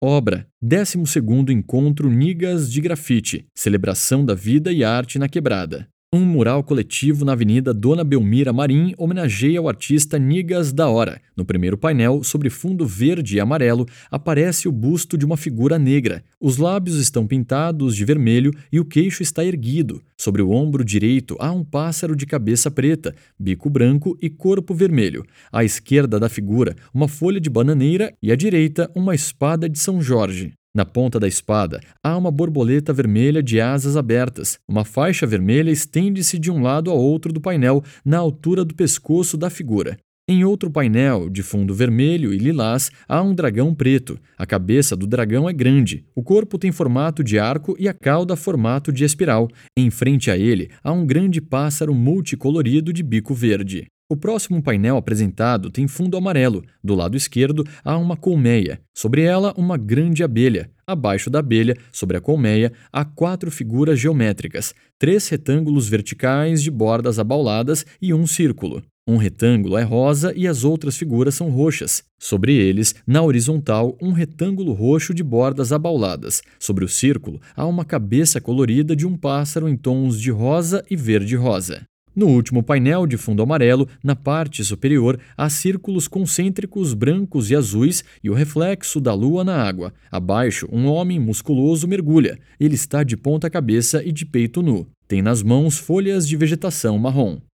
Obra: 12º Encontro Nigas de Grafite, Celebração da Vida e Arte na Quebrada. Um mural coletivo na Avenida Dona Belmira Marim homenageia o artista Nigas da Hora. No primeiro painel, sobre fundo verde e amarelo, aparece o busto de uma figura negra. Os lábios estão pintados de vermelho e o queixo está erguido. Sobre o ombro direito há um pássaro de cabeça preta, bico branco e corpo vermelho. À esquerda da figura, uma folha de bananeira e à direita, uma espada de São Jorge. Na ponta da espada, há uma borboleta vermelha de asas abertas. Uma faixa vermelha estende-se de um lado ao outro do painel, na altura do pescoço da figura. Em outro painel, de fundo vermelho e lilás, há um dragão preto. A cabeça do dragão é grande, o corpo tem formato de arco e a cauda formato de espiral. Em frente a ele, há um grande pássaro multicolorido de bico verde. O próximo painel apresentado tem fundo amarelo. Do lado esquerdo há uma colmeia. Sobre ela, uma grande abelha. Abaixo da abelha, sobre a colmeia, há 4 figuras geométricas, 3 retângulos verticais de bordas abauladas e um círculo. Um retângulo é rosa e as outras figuras são roxas. Sobre eles, na horizontal, um retângulo roxo de bordas abauladas. Sobre o círculo, há uma cabeça colorida de um pássaro em tons de rosa e verde-rosa. No último painel, de fundo amarelo, na parte superior, há círculos concêntricos brancos e azuis e o reflexo da lua na água. Abaixo, um homem musculoso mergulha. Ele está de ponta cabeça e de peito nu. Tem nas mãos folhas de vegetação marrom.